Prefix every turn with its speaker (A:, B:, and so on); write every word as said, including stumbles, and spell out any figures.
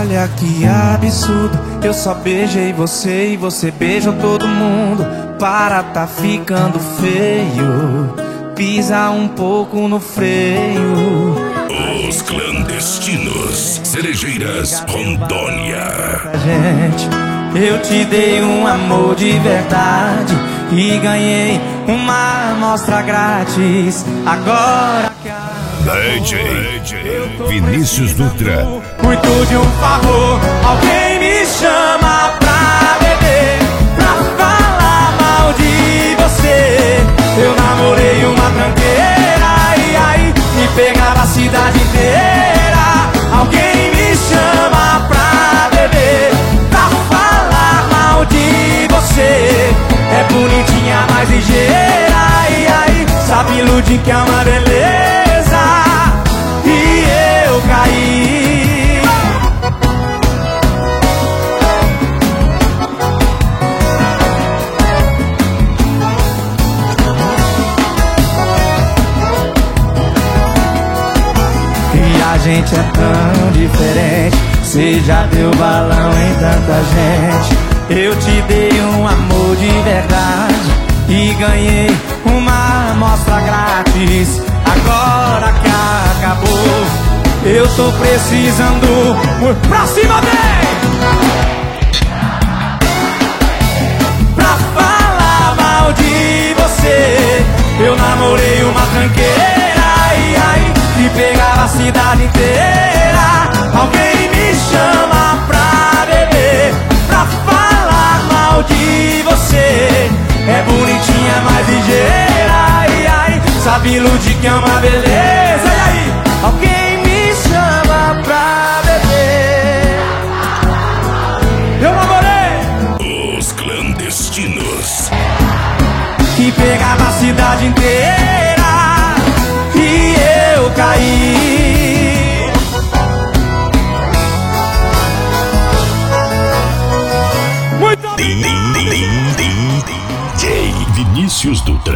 A: Olha que absurdo, eu só beijei você e você beijou todo mundo. Para, tá ficando feio, pisa um pouco no freio.
B: Os Clandestinos, Cerejeiras, Rondônia.
A: Gente, eu te dei um amor de verdade e ganhei uma amostra grátis. Agora que a
B: D J Vinícius Dutra.
A: muito de um favor, alguém me chama pra beber, pra falar mal de você. Eu namorei uma tranqueira e aí me pegava a cidade inteira. Alguém me chama pra beber, pra falar mal de você. É bonitinha, mais ligeira e aí sabe iludir que é uma beleza. E eu caí. E a gente é tão diferente, cê já deu balão em tanta gente. Eu te dei um amor de verdade e ganhei uma amostra grátis. Agora que acabou, eu tô precisando. Pra cima, vem! Pra falar mal de você. Eu namorei uma tranqueira e aí me pegava a cidade inteira. Alguém me chama pra beber, pra falar mal de você. É bonitinha, mais ligeira e aí sabe iludir que é uma beleza. E aí, alguém me chama pra beber. Eu namorei
B: Os Clandestinos.
A: que pegava a cidade inteira e eu caí. Muito
B: D J Vinícius Dutra.